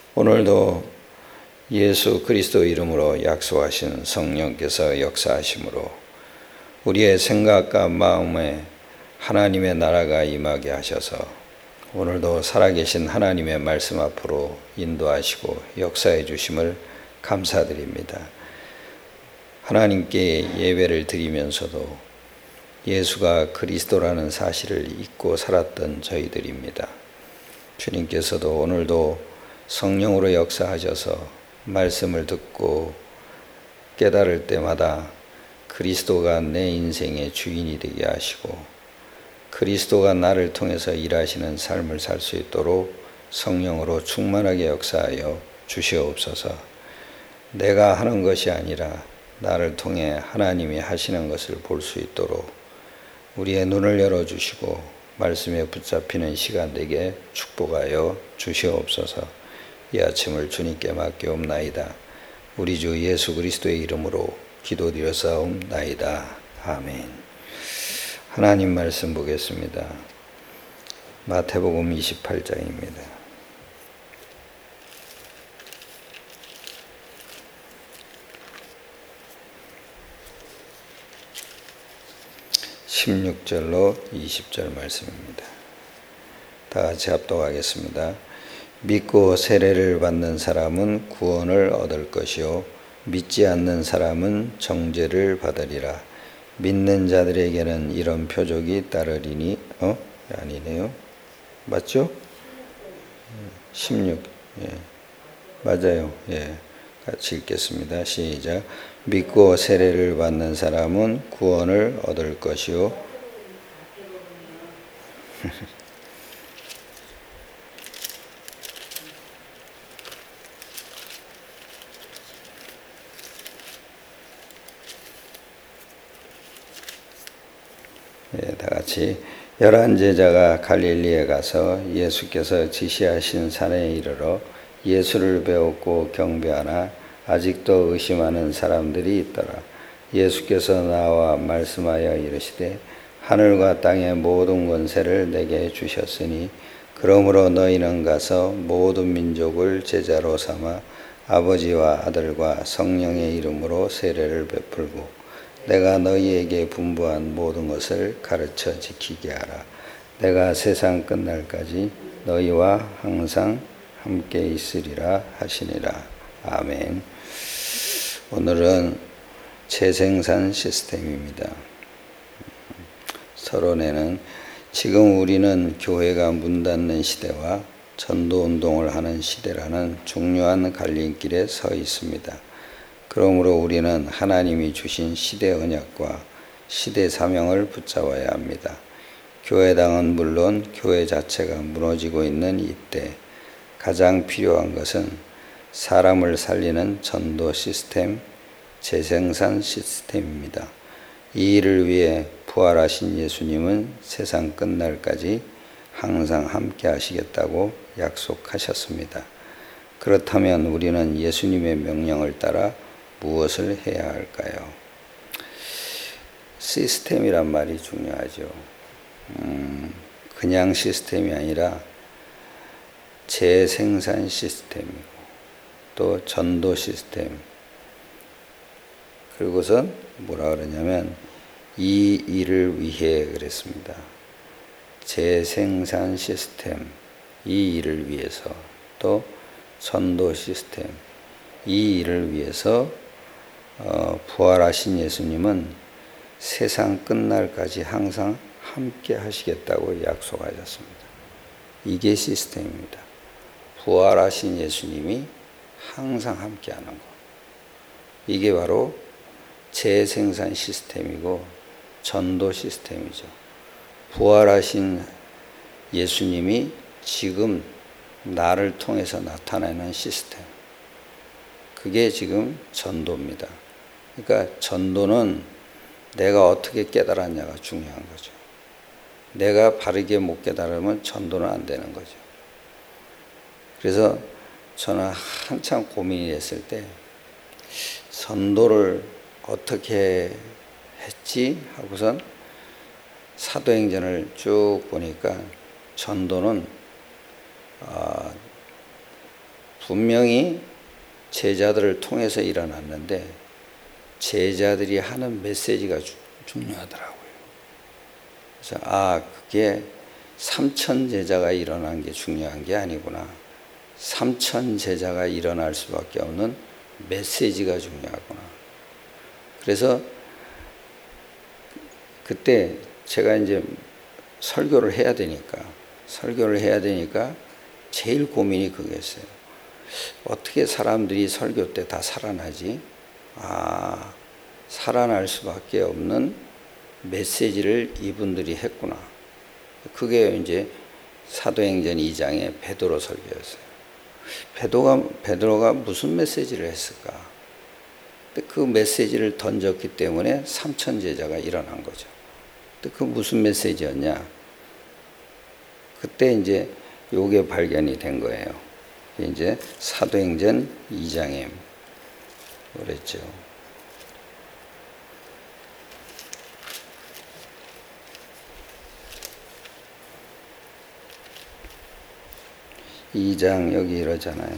오늘도 예수 그리스도 이름으로 약속하신 성령께서 역사하심으로 우리의 생각과 마음에 하나님의 나라가 임하게 하셔서 오늘도 살아계신 하나님의 말씀 앞으로 인도하시고 역사해 주심을 감사드립니다. 하나님께 예배를 드리면서도 예수가 그리스도라는 사실을 잊고 살았던 저희들입니다. 주님께서도 오늘도 성령으로 역사하셔서 말씀을 듣고 깨달을 때마다 그리스도가 내 인생의 주인이 되게 하시고 그리스도가 나를 통해서 일하시는 삶을 살 수 있도록 성령으로 충만하게 역사하여 주시옵소서. 내가 하는 것이 아니라 나를 통해 하나님이 하시는 것을 볼 수 있도록 우리의 눈을 열어주시고 말씀에 붙잡히는 시간 되게 축복하여 주시옵소서. 이 아침을 주님께 맡기옵나이다. 우리 주 예수 그리스도의 이름으로 기도드렸사옵나이다. 아멘. 하나님 말씀 보겠습니다. 마태복음 28장입니다. 16절로 20절 말씀입니다. 다 같이 합독하겠습니다. 믿고 세례를 받는 사람은 구원을 얻을 것이요 믿지 않는 사람은 정죄를 받으리라. 믿는 자들에게는 이런 표적이 따르리니 아니네요. 맞죠? 16. 예. 맞아요. 예. 같이 읽겠습니다. 시작. 믿고 세례를 받는 사람은 구원을 얻을 것이요 네, 다 같이 11 제자가 갈릴리에 가서 예수께서 지시하신 산에 이르러 예수를 배웠고 경배하나 아직도 의심하는 사람들이 있더라. 예수께서 나와 말씀하여 이르시되 하늘과 땅의 모든 권세를 내게 주셨으니 그러므로 너희는 가서 모든 민족을 제자로 삼아 아버지와 아들과 성령의 이름으로 세례를 베풀고 내가 너희에게 분부한 모든 것을 가르쳐 지키게 하라. 내가 세상 끝날까지 너희와 항상 함께 있으리라 하시니라. 아멘. 오늘은 재생산 시스템입니다. 서론에는 지금 우리는 교회가 문 닫는 시대와 전도운동을 하는 시대라는 중요한 갈림길에 서 있습니다. 그러므로 우리는 하나님이 주신 시대 언약과 시대 사명을 붙잡아야 합니다. 교회당은 물론 교회 자체가 무너지고 있는 이때 가장 필요한 것은 사람을 살리는 전도 시스템, 재생산 시스템입니다. 이 일을 위해 부활하신 예수님은 세상 끝날까지 항상 함께 하시겠다고 약속하셨습니다. 그렇다면 우리는 예수님의 명령을 따라 무엇을 해야 할까요? 시스템이란 말이 중요하죠. 그냥 시스템이 아니라 재생산 시스템이고 또 전도 시스템 그리고선 뭐라 그러냐면 이 일을 위해 그랬습니다. 재생산 시스템 이 일을 위해서 또 전도 시스템 이 일을 위해서 부활하신 예수님은 세상 끝날까지 항상 함께 하시겠다고 약속하셨습니다. 이게 시스템입니다. 부활하신 예수님이 항상 함께 하는 것. 이게 바로 재생산 시스템이고 전도 시스템이죠. 부활하신 예수님이 지금 나를 통해서 나타나는 시스템. 그게 지금 전도입니다. 그러니까 전도는 내가 어떻게 깨달았냐가 중요한 거죠. 내가 바르게 못 깨달으면 전도는 안 되는 거죠. 그래서 저는 한참 고민이 됐을 때 전도를 어떻게 했지 하고선 사도행전을 쭉 보니까 전도는 분명히 제자들을 통해서 일어났는데 제자들이 하는 메시지가 중요하더라고요. 그래서 그게 3천 제자가 일어난 게 중요한 게 아니구나. 3천 제자가 일어날 수밖에 없는 메시지가 중요하구나. 그래서 그때 제가 이제 설교를 해야 되니까 제일 고민이 그거였어요. 어떻게 사람들이 설교 때 다 살아나지? 살아날 수밖에 없는 메시지를 이분들이 했구나. 그게 이제 사도행전 2장의 베드로 설교였어요. 베드로가 무슨 메시지를 했을까? 그 메시지를 던졌기 때문에 3천 제자가 일어난 거죠. 그 무슨 메시지였냐? 그때 이제 요게 발견이 된 거예요. 이제 사도행전 2장에 그랬죠. 2장 여기 이러잖아요.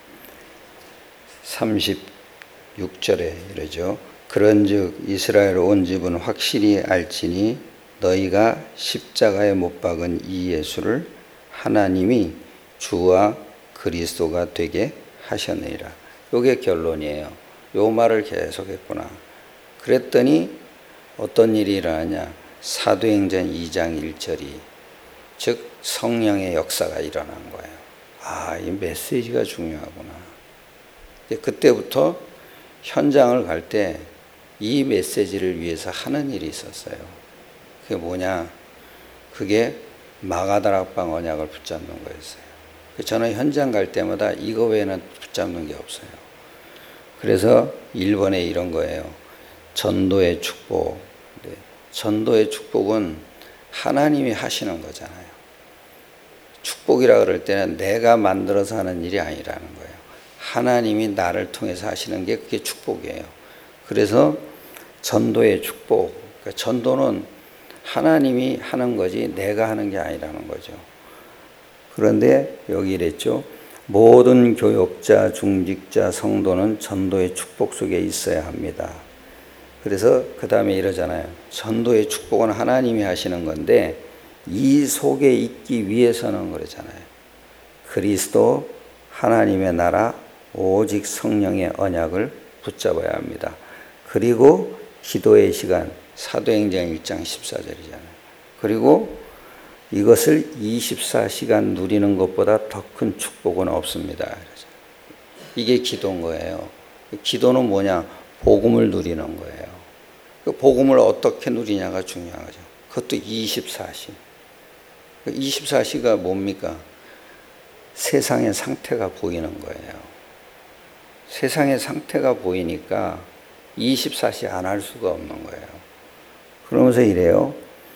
36절에 이러죠. 그런즉 이스라엘 온 집은 확실히 알지니 너희가 십자가에 못 박은 이 예수를 하나님이 주와 그리스도가 되게 하셨느니라. 요게 결론이에요. 요 말을 계속했구나. 그랬더니 어떤 일이 일어나냐? 사도행전 2장 1절이 즉 성령의 역사가 일어난 거예요. 이 메시지가 중요하구나. 그때부터 현장을 갈 때 이 메시지를 위해서 하는 일이 있었어요. 그게 뭐냐? 그게 마가다락방 언약을 붙잡는 거였어요. 저는 현장 갈 때마다 이거 외에는 붙잡는 게 없어요. 그래서 1번에 이런 거예요. 전도의 축복. 전도의 축복은 하나님이 하시는 거잖아요. 축복이라 그럴 때는 내가 만들어서 하는 일이 아니라는 거예요. 하나님이 나를 통해서 하시는 게 그게 축복이에요. 그래서 전도의 축복. 그러니까 전도는 하나님이 하는 거지 내가 하는 게 아니라는 거죠. 그런데 여기 이랬죠. 모든 교역자, 중직자, 성도는 전도의 축복 속에 있어야 합니다. 그래서 그 다음에 이러잖아요. 전도의 축복은 하나님이 하시는 건데 이 속에 있기 위해서는 그러잖아요. 그리스도 하나님의 나라 오직 성령의 언약을 붙잡아야 합니다. 그리고 기도의 시간 사도행전 1장 14절이잖아요. 그리고 이것을 24시간 누리는 것보다 더 큰 축복은 없습니다. 이게 기도인 거예요. 기도는 뭐냐? 복음을 누리는 거예요. 그 복음을 어떻게 누리냐가 중요한 거죠. 그것도 24시. 24시가 뭡니까? 세상의 상태가 보이는 거예요. 세상의 상태가 보이니까 24시 안 할 수가 없는 거예요. 그러면서 이래요.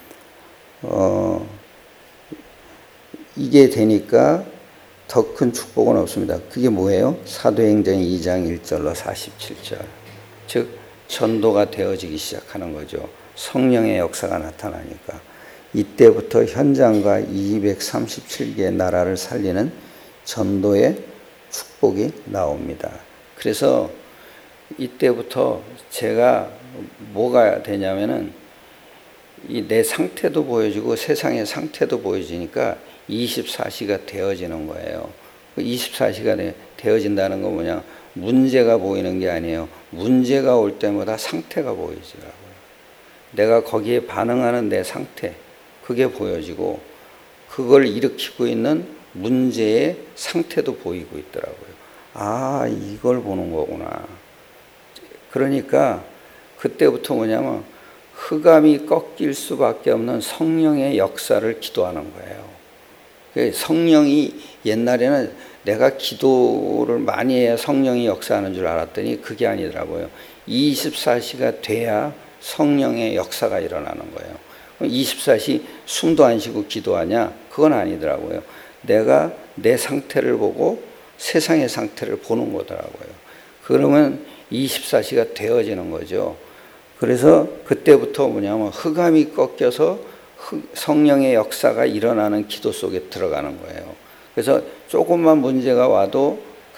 이게 되니까 더 큰 축복은 없습니다. 그게 뭐예요? 사도행전 2장 1절로 47절. 즉 전도가 되어지기 시작하는 거죠. 성령의 역사가 나타나니까. 이때부터 현장과 237개의 나라를 살리는 전도의 축복이 나옵니다. 그래서 이때부터 제가 뭐가 되냐면은 이 내 상태도 보여지고 세상의 상태도 보여지니까 24시가 되어지는 거예요. 24시가 되어진다는 건 뭐냐? 문제가 보이는 게 아니에요. 문제가 올 때마다 상태가 보이더라고요. 내가 거기에 반응하는 내 상태, 그게 보여지고 그걸 일으키고 있는 문제의 상태도 보이고 있더라고요. 이걸 보는 거구나. 그러니까 그때부터 뭐냐면 흑암이 꺾일 수밖에 없는 성령의 역사를 기도하는 거예요. 성령이 옛날에는 내가 기도를 많이 해야 성령이 역사하는 줄 알았더니 그게 아니더라고요. 24시가 돼야 성령의 역사가 일어나는 거예요. 24시 숨도 안 쉬고 기도하냐? 그건 아니더라고요. 내가 내 상태를 보고 세상의 상태를 보는 거더라고요. 그러면 24시가 되어지는 거죠. 그래서 그때부터 뭐냐면 흑암이 꺾여서 성령의 역사가 일어나는 기도 속에 들어가는 거예요. 그래서 조금만 문제가 와도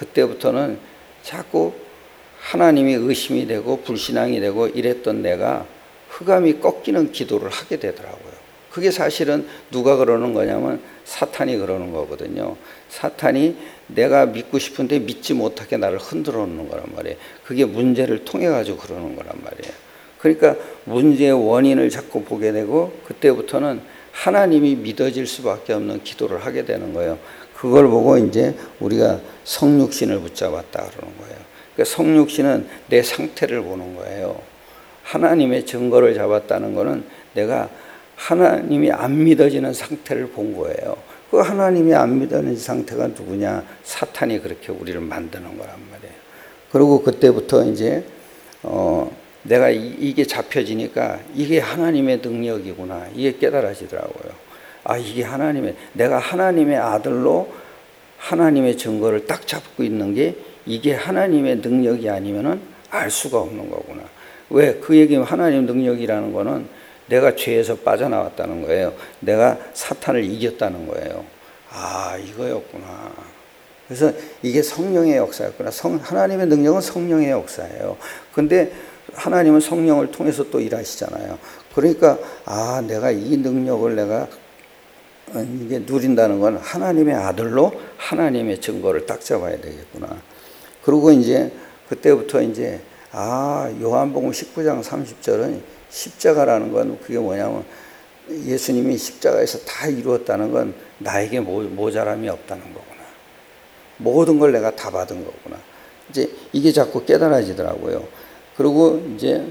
그때부터는 자꾸 하나님이 의심이 되고 불신앙이 되고 이랬던 내가 흑암이 꺾이는 기도를 하게 되더라고요. 그게 사실은 누가 그러는 거냐면 사탄이 그러는 거거든요. 사탄이 내가 믿고 싶은데 믿지 못하게 나를 흔들어 놓는 거란 말이에요. 그게 문제를 통해 가지고 그러는 거란 말이에요. 그러니까 문제의 원인을 자꾸 보게 되고 그때부터는 하나님이 믿어질 수밖에 없는 기도를 하게 되는 거예요. 그걸 보고 이제 우리가 성육신을 붙잡았다 그러는 거예요. 그러니까 성육신은 내 상태를 보는 거예요. 하나님의 증거를 잡았다는 거는 내가 하나님이 안 믿어지는 상태를 본 거예요. 그 하나님이 안 믿어지는 상태가 누구냐? 사탄이 그렇게 우리를 만드는 거란 말이에요. 그리고 그때부터 이제 내가 이게 잡혀지니까 이게 하나님의 능력이구나. 이게 깨달아지더라고요. 아, 이게 내가 하나님의 아들로 하나님의 증거를 딱 잡고 있는 게 이게 하나님의 능력이 아니면은 알 수가 없는 거구나. 왜? 그 얘기는 하나님 능력이라는 거는 내가 죄에서 빠져나왔다는 거예요. 내가 사탄을 이겼다는 거예요. 아, 이거였구나. 그래서 이게 성령의 역사였구나. 하나님의 능력은 성령의 역사예요. 근데 하나님은 성령을 통해서 또 일하시잖아요. 그러니까 아, 내가 이 능력을 내가 이게 누린다는 건 하나님의 아들로 하나님의 증거를 딱 잡아야 되겠구나. 그리고 이제 그때부터 이제 요한복음 19장 30절은 십자가라는 건 그게 뭐냐면 예수님이 십자가에서 다 이루었다는 건 나에게 모자람이 없다는 거구나. 모든 걸 내가 다 받은 거구나. 이제 이게 자꾸 깨달아지더라고요. 그리고 이제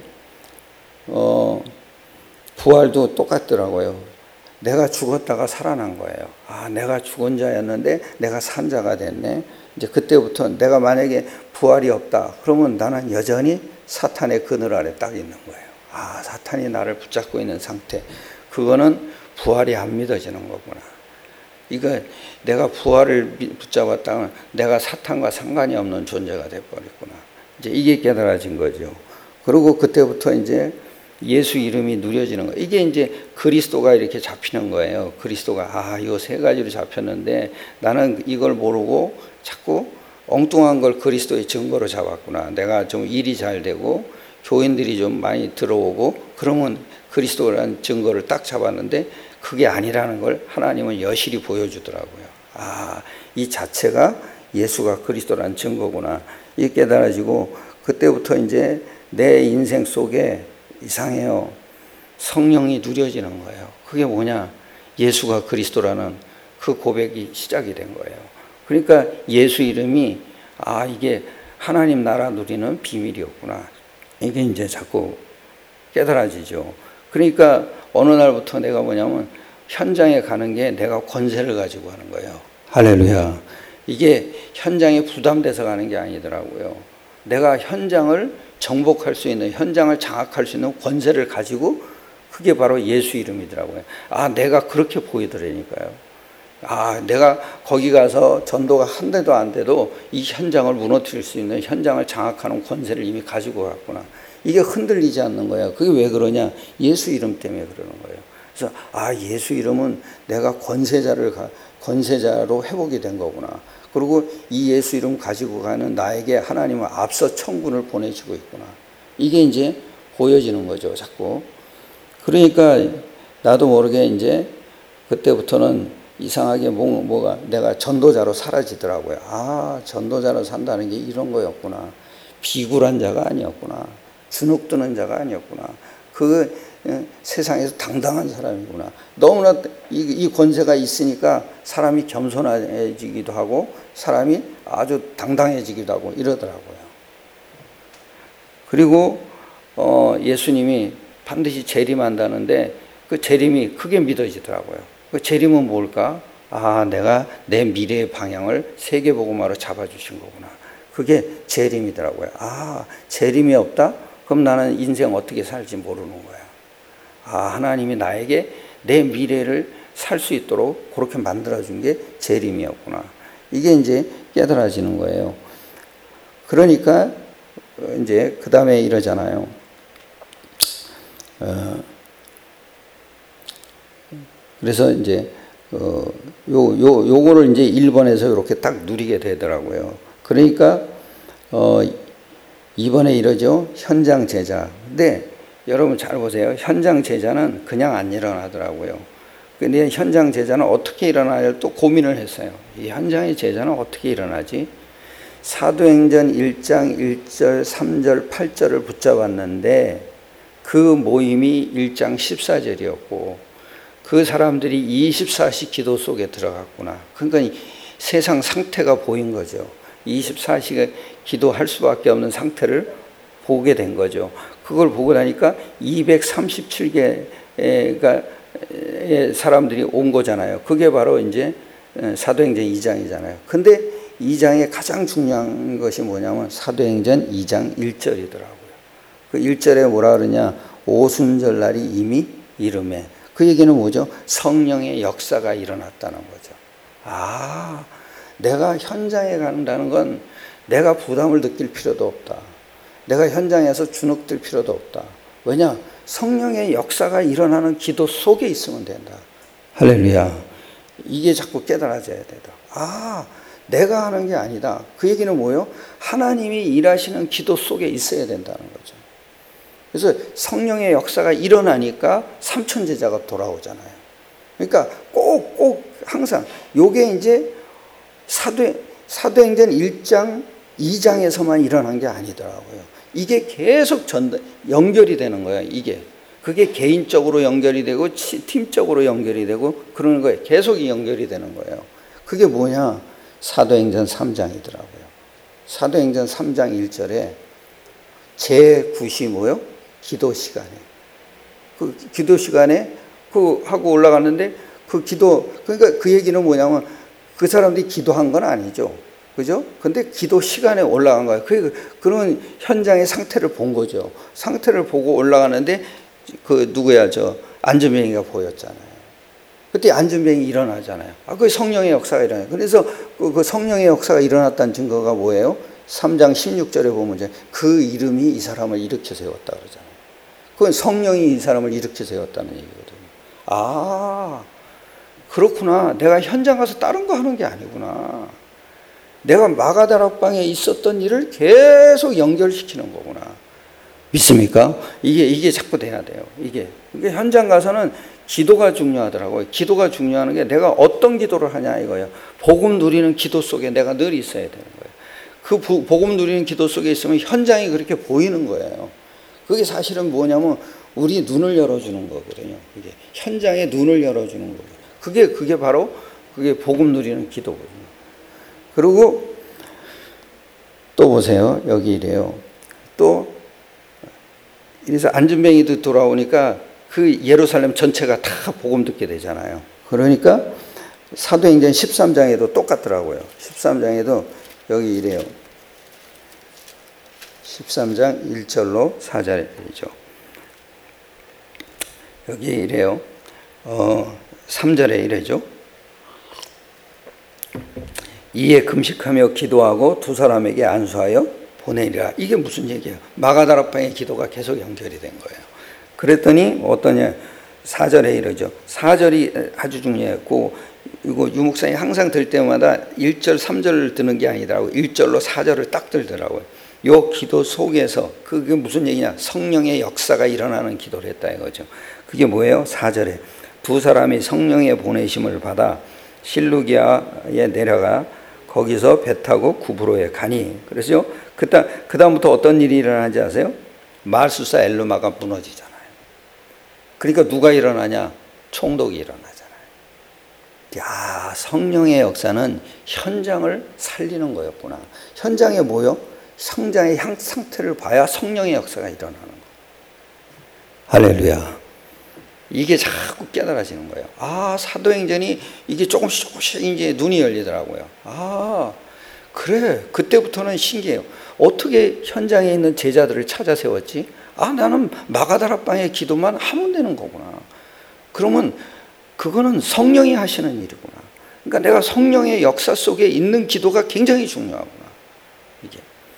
부활도 똑같더라고요. 내가 죽었다가 살아난 거예요. 아, 내가 죽은 자였는데 내가 산 자가 됐네. 이제 그때부터 내가 만약에 부활이 없다. 그러면 나는 여전히 사탄의 그늘 아래 딱 있는 거예요. 아, 사탄이 나를 붙잡고 있는 상태. 그거는 부활이 안 믿어지는 거구나. 이거 내가 부활을 붙잡았다면 내가 사탄과 상관이 없는 존재가 돼버렸구나. 이제 이게 깨달아진 거죠. 그리고 그때부터 이제 예수 이름이 누려지는 거예요. 이게 이제 그리스도가 이렇게 잡히는 거예요. 그리스도가 이 세 가지로 잡혔는데 나는 이걸 모르고 자꾸 엉뚱한 걸 그리스도의 증거로 잡았구나. 내가 좀 일이 잘 되고 교인들이 좀 많이 들어오고 그러면 그리스도라는 증거를 딱 잡았는데 그게 아니라는 걸 하나님은 여실히 보여주더라고요. 이 자체가 예수가 그리스도라는 증거구나. 이게 깨달아지고 그때부터 이제 내 인생 속에 이상해요. 성령이 누려지는 거예요. 그게 뭐냐? 예수가 그리스도라는 그 고백이 시작이 된 거예요. 그러니까 예수 이름이 이게 하나님 나라 누리는 비밀이었구나. 이게 이제 자꾸 깨달아지죠. 그러니까 어느 날부터 내가 뭐냐면 현장에 가는 게 내가 권세를 가지고 가는 거예요. 할렐루야. 이게 현장에 부담돼서 가는 게 아니더라고요. 내가 현장을 정복할 수 있는, 현장을 장악할 수 있는 권세를 가지고 그게 바로 예수 이름이더라고요. 내가 그렇게 보이더라니까요. 내가 거기 가서 전도가 한 대도 안 돼도 이 현장을 무너뜨릴 수 있는, 현장을 장악하는 권세를 이미 가지고 갔구나. 이게 흔들리지 않는 거야. 그게 왜 그러냐? 예수 이름 때문에 그러는 거예요. 그래서 예수 이름은 내가 권세자로 회복이 된 거구나. 그리고 이 예수 이름 가지고 가는 나에게 하나님은 앞서 천군을 보내주고 있구나. 이게 이제 보여지는 거죠, 자꾸. 그러니까 나도 모르게 이제 그때부터는 이상하게 뭐가 내가 전도자로 사라지더라고요. 전도자로 산다는 게 이런 거였구나. 비굴한 자가 아니었구나. 주눅드는 자가 아니었구나. 세상에서 당당한 사람이구나. 너무나 이 권세가 있으니까 사람이 겸손해지기도 하고 사람이 아주 당당해지기도 하고 이러더라고요. 그리고 예수님이 반드시 재림한다는데 그 재림이 크게 믿어지더라고요. 그 재림은 뭘까? 내가 내 미래의 방향을 세계복음화로 잡아주신 거구나. 그게 재림이더라고요. 재림이 없다? 그럼 나는 인생 어떻게 살지 모르는 거야. 하나님이 나에게 내 미래를 살 수 있도록 그렇게 만들어준 게 재림이었구나. 이게 이제 깨달아지는 거예요. 그러니까 이제 그 다음에 이러잖아요. 그래서 이제 요거를 이제 1번에서 이렇게 딱 누리게 되더라고요. 그러니까 이번에 이러죠. 현장 제자. 근데 여러분 잘 보세요. 현장 제자는 그냥 안 일어나더라고요. 근데 현장 제자는 어떻게 일어나요? 또 고민을 했어요. 이 현장의 제자는 어떻게 일어나지? 사도행전 1장 1절, 3절, 8절을 붙잡았는데 그 모임이 1장 14절이었고 그 사람들이 24시 기도 속에 들어갔구나. 그러니까 세상 상태가 보인 거죠. 24시간 기도할 수밖에 없는 상태를 보게 된 거죠. 그걸 보고 나니까 237개가 사람들이 온 거잖아요. 그게 바로 이제 사도행전 2장이잖아요. 근데 2장에 가장 중요한 것이 뭐냐면 사도행전 2장 1절이더라고요. 그 1절에 뭐라 그러냐? 오순절 날이 이미 이르매. 그 얘기는 뭐죠? 성령의 역사가 일어났다는 거죠. 아, 내가 현장에 간다는 건 내가 부담을 느낄 필요도 없다. 내가 현장에서 주눅들 필요도 없다. 왜냐? 성령의 역사가 일어나는 기도 속에 있으면 된다. 할렐루야. 이게 자꾸 깨달아져야 되다. 아, 내가 하는 게 아니다. 그 얘기는 뭐예요? 하나님이 일하시는 기도 속에 있어야 된다는 거죠. 그래서 성령의 역사가 일어나니까 삼천 제자가 돌아오잖아요. 그러니까 꼭 항상 요게 이제 사도행전 1장, 2장에서만 일어난 게 아니더라고요. 이게 계속 연결이 되는 거예요. 그게 개인적으로 연결이 되고 팀적으로 연결이 되고 그러는 거예요. 계속 연결이 되는 거예요. 그게 뭐냐? 사도행전 3장이더라고요. 사도행전 3장 1절에 제9시 뭐요? 기도 시간에. 그 기도 시간에 하고 올라갔는데 그러니까 그 얘기는 뭐냐면 그 사람들이 기도한 건 아니죠. 그죠? 근데 기도 시간에 올라간 거예요. 그런 현장의 상태를 본 거죠. 상태를 보고 올라가는데 안전병이가 보였잖아요. 그때 안전병이 일어나잖아요. 그 성령의 역사가 일어나요. 그래서 그 성령의 역사가 일어났다는 증거가 뭐예요? 3장 16절에 보면 그 이름이 이 사람을 일으켜 세웠다 그러잖아요. 그건 성령이 이 사람을 일으켜 세웠다는 얘기거든요. 아, 그렇구나. 내가 현장 가서 다른 거 하는 게 아니구나. 내가 마가다락방에 있었던 일을 계속 연결시키는 거구나. 믿습니까? 이게 자꾸 돼야 돼요. 이게 현장 가서는 기도가 중요하더라고요. 기도가 중요한 게 내가 어떤 기도를 하냐 이거예요. 복음 누리는 기도 속에 내가 늘 있어야 되는 거예요. 그 복음 누리는 기도 속에 있으면 현장이 그렇게 보이는 거예요. 그게 사실은 뭐냐면 우리 눈을 열어주는 거거든요. 이게 현장에 눈을 열어주는 거예요. 그게 바로 복음 누리는 기도거든요. 그리고 또 보세요. 여기 이래요. 또 이래서 안전뱅이도 돌아오니까 그 예루살렘 전체가 다 복음 듣게 되잖아요. 그러니까 사도행전 13장에도 똑같더라고요. 13장에도 여기 이래요. 13장 1절로 4절이죠. 여기 이래요. 3절에 이래죠. 이에 금식하며 기도하고 두 사람에게 안수하여 보내리라. 이게 무슨 얘기예요? 마가다락방의 기도가 계속 연결이 된 거예요. 그랬더니 어떠냐? 4절에 이러죠. 4절이 아주 중요했고 이거 유목사님 항상 들 때마다 1절, 3절을 드는 게 아니더라고요. 1절로 4절을 딱 들더라고요. 요 기도 속에서 그게 무슨 얘기냐? 성령의 역사가 일어나는 기도를 했다 이거죠. 그게 뭐예요? 4절에 두 사람이 성령의 보내심을 받아 실루기아에 내려가 거기서 배 타고 구브로에 가니. 그래서 그 다음부터 어떤 일이 일어나지 아세요? 말수사 엘루마가 무너지잖아요. 그러니까 누가 일어나냐? 총독이 일어나잖아요. 야, 성령의 역사는 현장을 살리는 거였구나. 현장에 뭐요? 성장의 상태를 봐야 성령의 역사가 일어나는 거예요. 할렐루야. 이게 자꾸 깨달아지는 거예요. 아, 사도행전이 이게 조금씩 이제 눈이 열리더라고요. 아, 그래. 그때부터는 신기해요. 어떻게 현장에 있는 제자들을 찾아 세웠지? 아, 나는 마가다락방의 기도만 하면 되는 거구나. 그러면 그거는 성령이 하시는 일이구나. 그러니까 내가 성령의 역사 속에 있는 기도가 굉장히 중요하구나. 이게.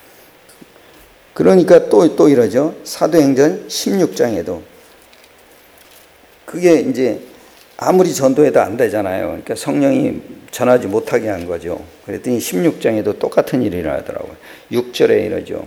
그러니까 또 이러죠. 사도행전 16장에도 그게 이제 아무리 전도해도 안 되잖아요. 그러니까 성령이 전하지 못하게 한 거죠. 그랬더니 16장에도 똑같은 일이 일어나더라고요. 6절에 이러죠.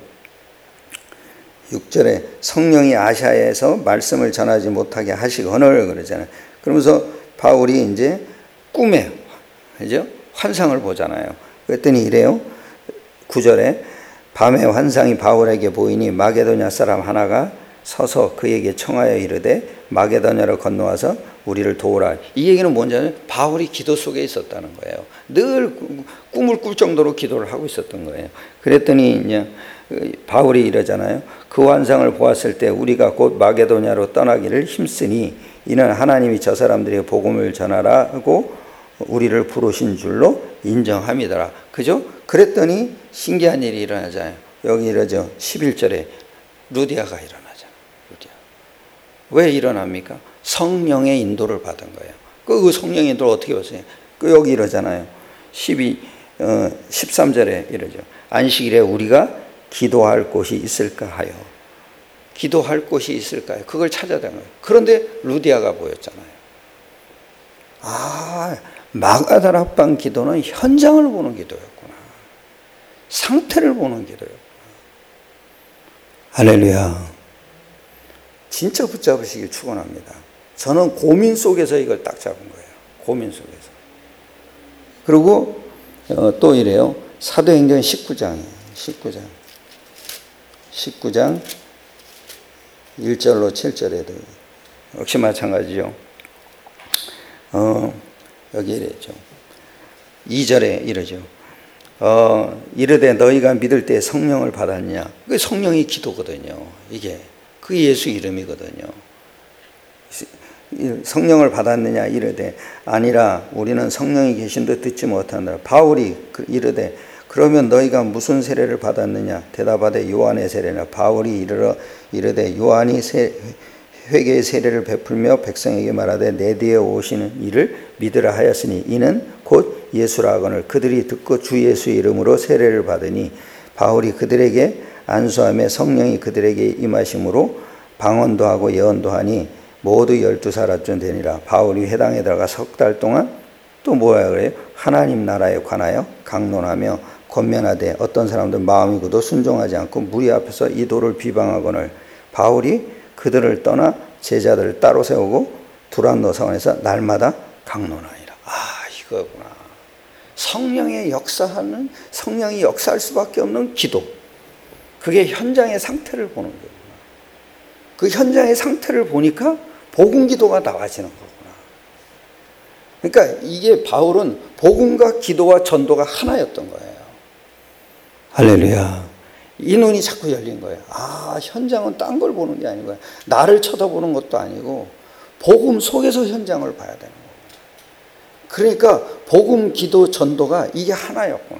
6절에 성령이 아시아에서 말씀을 전하지 못하게 하시거늘 그러잖아요. 그러면서 바울이 이제 꿈에, 그죠? 환상을 보잖아요. 그랬더니 이래요. 9절에 밤에 환상이 바울에게 보이니 마게도냐 사람 하나가 서서 그에게 청하여 이르되 마게도냐로 건너와서 우리를 도우라. 이 얘기는 뭔지 바울이 기도 속에 있었다는 거예요. 늘 꿈을 꿀 정도로 기도를 하고 있었던 거예요. 그랬더니 이제 바울이 이러잖아요. 그 환상을 보았을 때 우리가 곧 마게도냐로 떠나기를 힘쓰니 이는 하나님이 저 사람들에게 복음을 전하라고 우리를 부르신 줄로 인정함이더라. 그죠? 그랬더니 신기한 일이 일어나잖아요. 여기 이러죠. 11절에 루디아가 일어나잖아요. 루디아. 왜 일어납니까? 성령의 인도를 받은 거예요. 그 성령의 인도를 어떻게 보세요? 여기 이러잖아요. 13절에 이러죠. 안식일에 우리가 기도할 곳이 있을까 하여. 기도할 곳이 있을까요? 그걸 찾아야 되는 거예요. 그런데 루디아가 보였잖아요. 마가다라 합방 기도는 현장을 보는 기도였구나. 상태를 보는 기도였구나. 할렐루야. 진짜 붙잡으시길 축원합니다. 저는 고민 속에서 이걸 딱 잡은 거예요. 고민 속에서. 그리고 또 이래요. 사도행전 19장 1절로 7절에도 역시 마찬가지죠. 여기 이래죠. 2절에 이러죠. 이르되 너희가 믿을 때 성령을 받았냐. 그게 성령이 기도거든요. 이게 그게 예수 이름이거든요. 성령을 받았느냐 이르되 아니라 우리는 성령이 계신 듯 듣지 못한다. 바울이 이르되 그러면 너희가 무슨 세례를 받았느냐. 대답하되 요한의 세례나. 바울이 이르되 요한이 회개의 세례를 베풀며 백성에게 말하되 내 뒤에 오시는 이를 믿으라 하였으니 이는 곧 예수라 하거늘 그들이 듣고 주 예수의 이름으로 세례를 받으니 바울이 그들에게 안수하며 성령이 그들에게 임하심으로 방언도 하고 예언도 하니 모두 12사람쯤 되니라. 바울이 회당에 들어가 3달 동안 또 뭐야 그래요? 하나님 나라에 관하여 강론하며 권면하되 어떤 사람들 마음이 굳어 순종하지 않고 무리 앞에서 이 도를 비방하거늘 바울이 그들을 떠나 제자들을 따로 세우고 두란노 사원에서 날마다 강론하니라. 이거구나. 성령이 역사할 수밖에 없는 기도. 그게 현장의 상태를 보는 거구나. 그 현장의 상태를 보니까 복음 기도가 나와지는 거구나. 그러니까 이게 바울은 복음과 기도와 전도가 하나였던 거예요. 할렐루야. 이 눈이 자꾸 열린 거예요. 현장은 딴 걸 보는 게 아니고요. 나를 쳐다보는 것도 아니고 복음 속에서 현장을 봐야 되는 거예요. 그러니까 복음, 기도, 전도가 이게 하나였구나.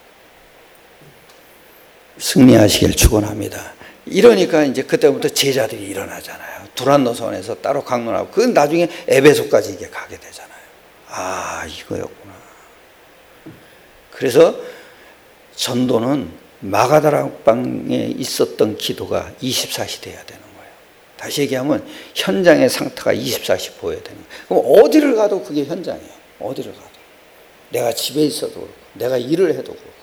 승리하시길 축원합니다. 이러니까 이제 그때부터 제자들이 일어나잖아요. 두란노선에서 따로 강론하고 그 나중에 에베소까지 이게 가게 되잖아요. 이거였구나. 그래서 전도는 마가다라 방에 있었던 기도가 24시 돼야 되는 거예요. 다시 얘기하면 현장의 상태가 24시 보여야 되는 거예요. 그럼 어디를 가도 그게 현장이에요. 어디를 가도. 내가 집에 있어도 그렇고 내가 일을 해도 그렇고.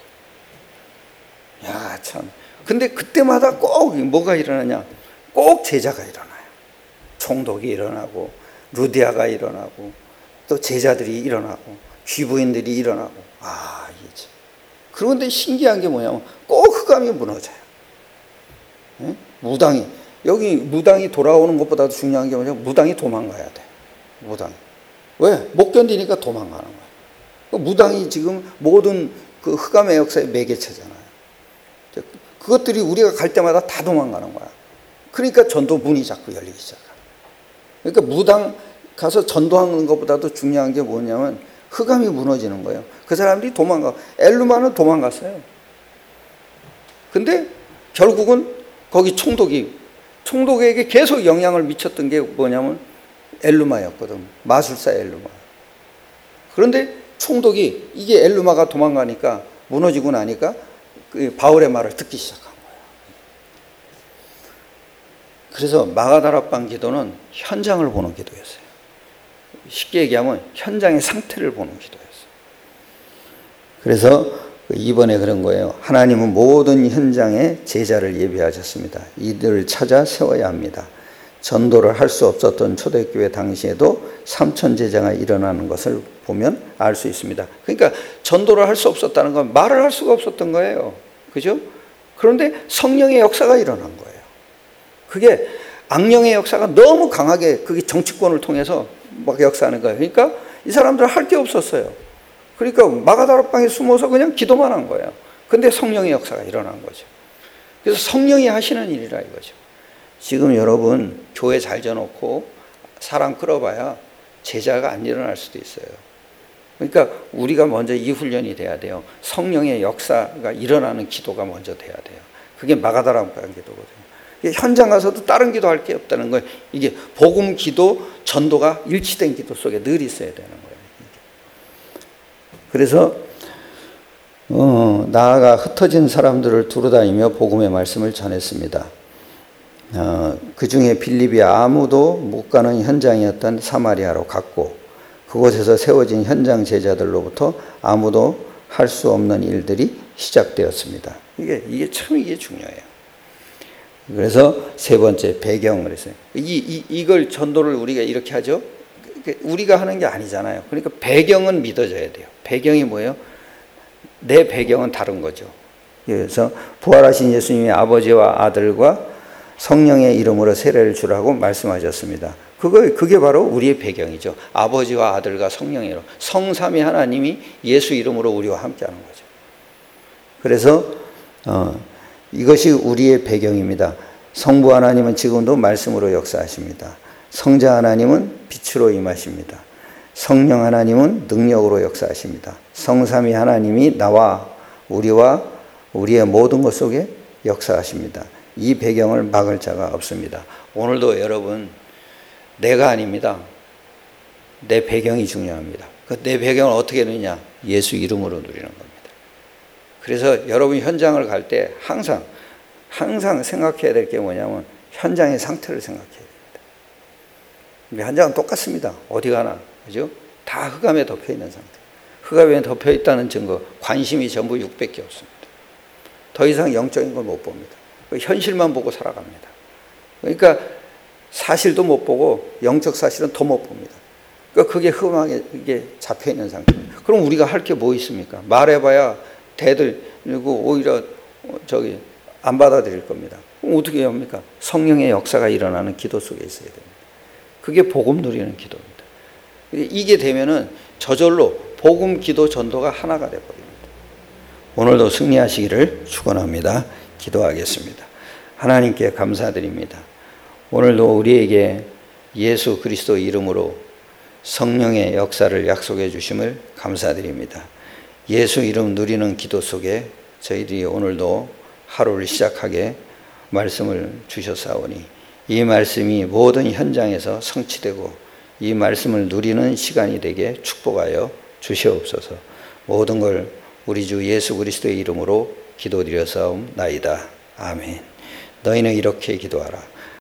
참. 근데 그때마다 꼭 뭐가 일어나냐. 꼭 제자가 일어나요. 총독이 일어나고 루디아가 일어나고 또 제자들이 일어나고 귀부인들이 일어나고 이게 그런데 신기한 게 뭐냐면 꼭 흑암이 무너져요. 무당이 돌아오는 것보다도 중요한 게 뭐냐면 무당이 도망가야 돼. 무당이. 왜? 못 견디니까 도망가는 거야. 무당이 지금 모든 그 흑암의 역사의 매개체잖아요. 그것들이 우리가 갈 때마다 다 도망가는 거야. 그러니까 전도 문이 자꾸 열리기 시작해. 그러니까 무당 가서 전도하는 것보다도 중요한 게 뭐냐면 흑암이 무너지는 거예요. 그 사람들이 엘루마는 도망갔어요. 근데 결국은 거기 총독에게 계속 영향을 미쳤던 게 뭐냐면 엘루마였거든. 마술사 엘루마. 그런데 총독이 이게 엘루마가 도망가니까 무너지고 나니까 그 바울의 말을 듣기 시작한 거예요. 그래서 마가다락방 기도는 현장을 보는 기도였어요. 쉽게 얘기하면 현장의 상태를 보는 기도였어요. 그래서 이번에 그런 거예요. 하나님은 모든 현장에 제자를 예비하셨습니다. 이들을 찾아 세워야 합니다. 전도를 할 수 없었던 초대교회 당시에도 3천 제자가 일어나는 것을 보면 알 수 있습니다. 그러니까 전도를 할 수 없었다는 건 말을 할 수가 없었던 거예요. 그죠? 그런데 성령의 역사가 일어난 거예요. 그게 악령의 역사가 너무 강하게 그게 정치권을 통해서 막 역사하는 거예요. 그러니까 이 사람들은 할 게 없었어요. 그러니까 마가다락방에 숨어서 그냥 기도만 한 거예요. 근데 성령의 역사가 일어난 거죠. 그래서 성령이 하시는 일이라 이거죠. 지금 여러분 교회 잘 져놓고 사람 끌어봐야 제자가 안 일어날 수도 있어요. 그러니까 우리가 먼저 이 훈련이 돼야 돼요. 성령의 역사가 일어나는 기도가 먼저 돼야 돼요. 그게 마가다락방 기도거든요. 현장 가서도 다른 기도할 게 없다는 거예요. 이게 복음 기도, 전도가 일치된 기도 속에 늘 있어야 되는 거예요. 그래서 나아가 흩어진 사람들을 두루다니며 복음의 말씀을 전했습니다. 그 중에 빌립이 아무도 못 가는 현장이었던 사마리아로 갔고 그곳에서 세워진 현장 제자들로부터 아무도 할 수 없는 일들이 시작되었습니다. 이게 중요해요. 그래서 세 번째 배경을 했어요. 이걸 전도를 우리가 이렇게 하죠. 우리가 하는 게 아니잖아요. 그러니까 배경은 믿어져야 돼요. 배경이 뭐예요? 내 배경은 다른 거죠. 그래서 부활하신 예수님이 아버지와 아들과 성령의 이름으로 세례를 주라고 말씀하셨습니다. 그게 바로 우리의 배경이죠. 아버지와 아들과 성령의 이름. 성삼위 하나님이 예수 이름으로 우리와 함께하는 거죠. 그래서 이것이 우리의 배경입니다. 성부 하나님은 지금도 말씀으로 역사하십니다. 성자 하나님은 빛으로 임하십니다. 성령 하나님은 능력으로 역사하십니다. 성삼위 하나님이 나와 우리와 우리의 모든 것 속에 역사하십니다. 이 배경을 막을 자가 없습니다. 오늘도 여러분 내가 아닙니다. 내 배경이 중요합니다. 내 배경을 어떻게 누리냐? 예수 이름으로 누리는 겁니다. 그래서 여러분 현장을 갈 때 항상 생각해야 될 게 뭐냐면 현장의 상태를 생각해야 됩니다. 현장은 똑같습니다. 어디 가나. 그죠? 다 흑암에 덮여 있는 상태. 흑암에 덮여 있다는 증거, 관심이 전부 600개 없습니다. 더 이상 영적인 걸 못 봅니다. 현실만 보고 살아갑니다. 그러니까 사실도 못 보고 영적 사실은 더 못 봅니다. 그러니까 그게 흑암에 이게 잡혀 있는 상태입니다. 그럼 우리가 할 게 뭐 있습니까? 말해봐야 대들고 오히려 안 받아들일 겁니다. 그럼 어떻게 해야 합니까? 성령의 역사가 일어나는 기도 속에 있어야 됩니다. 그게 복음 누리는 기도입니다. 이게 되면은 저절로 복음, 기도, 전도가 하나가 되어버립니다. 오늘도 승리하시기를 축원합니다. 기도하겠습니다. 하나님께 감사드립니다. 오늘도 우리에게 예수 그리스도 이름으로 성령의 역사를 약속해 주심을 감사드립니다. 예수 이름 누리는 기도 속에 저희들이 오늘도 하루를 시작하게 말씀을 주셨사오니 이 말씀이 모든 현장에서 성취되고 이 말씀을 누리는 시간이 되게 축복하여 주시옵소서. 모든 걸 우리 주 예수 그리스도의 이름으로 기도드려사옵나이다. 아멘. 너희는 이렇게 기도하라.